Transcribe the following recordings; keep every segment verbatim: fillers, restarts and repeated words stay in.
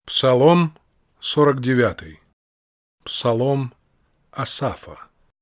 Псалом сорок девятый. Псалом Асафа.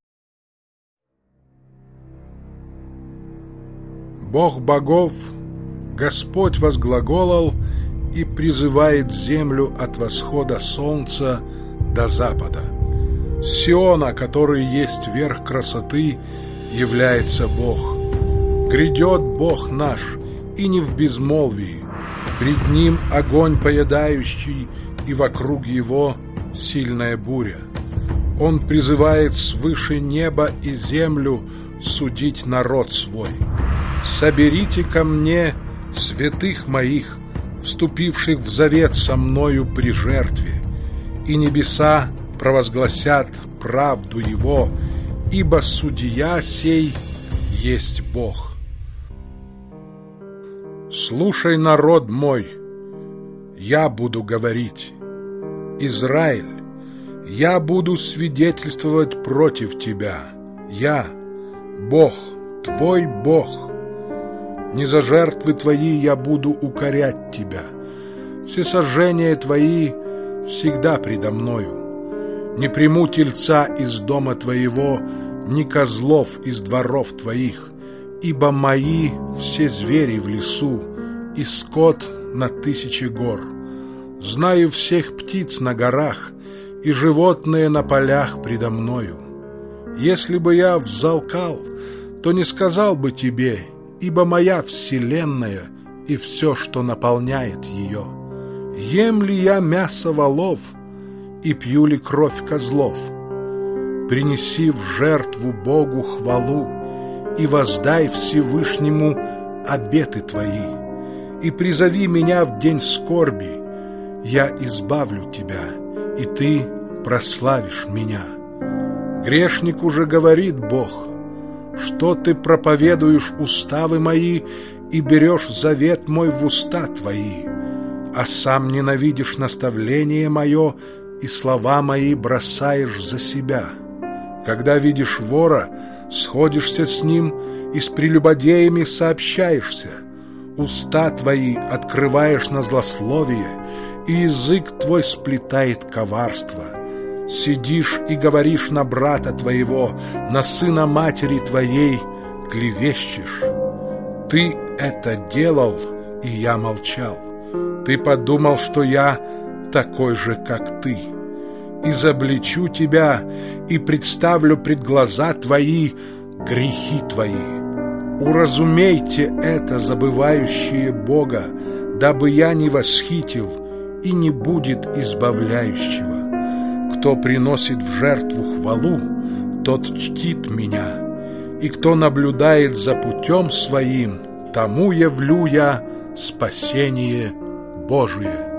Бог богов, Господь возглаголал и призывает землю от восхода солнца до запада. С Сиона, который есть верх красоты, является Бог. Грядет Бог наш, и не в безмолвии. Пред Ним огонь поедающий, и вокруг Его сильная буря. Он призывает свыше неба и землю судить народ свой. «Соберите ко мне святых моих, вступивших в завет со мною при жертве, и небеса провозгласят правду Его, ибо судья сей есть Бог». «Слушай, народ мой, я буду говорить. Израиль, я буду свидетельствовать против тебя. Я, Бог, твой Бог. Не за жертвы твои я буду укорять тебя. Всесожжения твои всегда предо мною. Не приму тельца из дома твоего, ни козлов из дворов твоих, ибо мои все звери в лесу, и скот на тысячи гор. Знаю всех птиц на горах, и животные на полях предо мною. Если бы я взалкал, то не сказал бы тебе, ибо моя вселенная и все, что наполняет ее. Ем ли я мясо волов и пью ли кровь козлов? Принеси в жертву Богу хвалу и воздай Всевышнему обеты твои, и призови меня в день скорби, я избавлю тебя, и ты прославишь меня. Грешнику же говорит Бог: что ты проповедуешь уставы мои и берешь завет мой в уста твои, а сам ненавидишь наставление мое и слова мои бросаешь за себя. Когда видишь вора, сходишься с ним и с прелюбодеями сообщаешься. Уста твои открываешь на злословие, и язык твой сплетает коварство. Сидишь и говоришь на брата твоего, на сына матери твоей клевещешь. Ты это делал, и я молчал. Ты подумал, что я такой же, как ты. Изобличу тебя и представлю пред глаза твои грехи твои. Уразумейте это, забывающие Бога, дабы я не восхитил, и не будет избавляющего. Кто приносит в жертву хвалу, тот чтит меня, и кто наблюдает за путем своим, тому явлю я спасение Божие.